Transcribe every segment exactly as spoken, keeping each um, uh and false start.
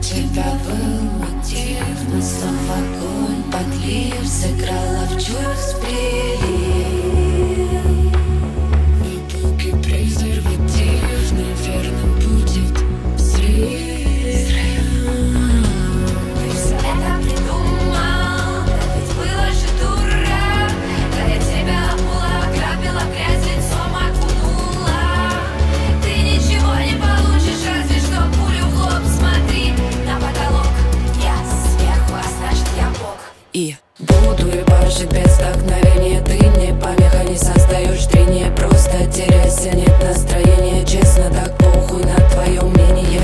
тебя был мотив, мы снова огонь подлив, сыграла в чувств прилив. Выпуки презерватив, неверным будет взрыв. Ты все это придумал, да ведь была же дура. Да я тебя обула, ограбила, в грязь лицом окунула. Ты ничего не получишь, разве что пулю в лоб. Смотри на потолок, я сверху, а значит я бог. И буду ебашить без вдохновения. Ты мне помеха, не создаешь трения. Просто теряйся, нет настроения. Честно, так похуй на твое мнение.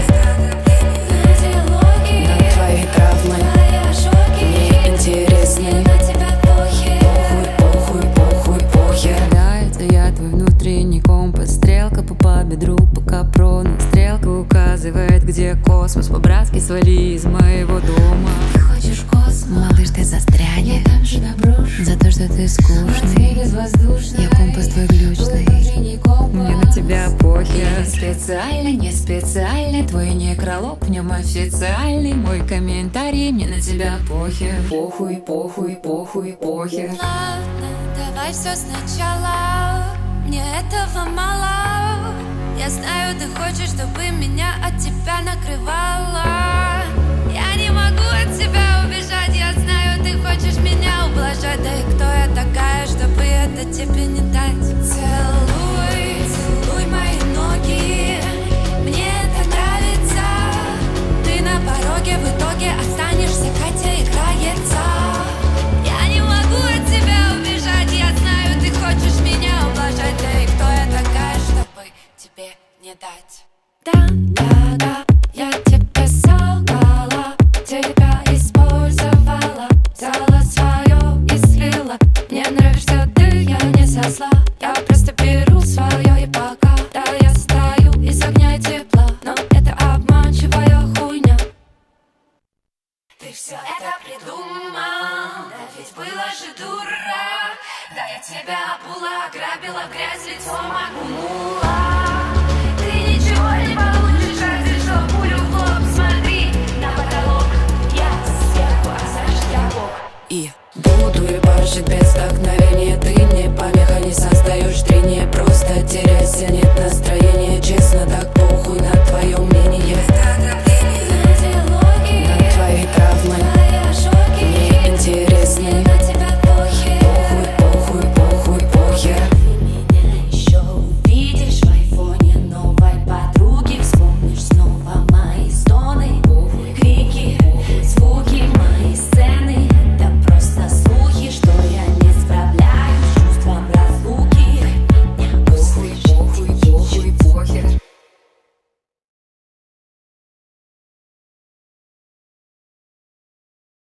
На твои травмы мне интересны. Похуй, похуй, похуй, похер. Да, это я твой внутренний компас. Стрелка по бедру, по капрону. Стрелка указывает, где космос. По-братски свали из моего дома. Ты хочешь космос? Малыш, ты застрянешь. Я там же доброшу. За то, что ты скучный. Я компас твой глючный. Мне на тебя похер. Не специально, не специально. Твой некролог, в нем официальный. Мой комментарий, мне на тебя похер. Похуй, похуй, похуй, похер. Ладно, давай все сначала. Мне этого мало. Я знаю, ты хочешь, чтобы меня от тебя накрывало. Я не могу от тебя убежать. Я знаю, ты хочешь меня ублажать. Да и кто я такая, чтобы это тебе не дать? Целуй, целуй мои ноги. Мне это нравится. Ты на пороге, в итоге останешься, Катя играется. Я не могу от тебя убежать. Я знаю, ты хочешь меня ублажать. Да и кто я такая, чтобы тебе не дать? Да, да, да, я тебя солгала, тебя использовала, взяла свое и слила. Мне нравишься ты, я не со зла. Я просто беру свое и пока. Да, я стою из огня и тепла, но это обманчивая хуйня. Ты все это придумал, да ведь была же дура. Да я тебя обула, ограбила, в грязь лицом окунула.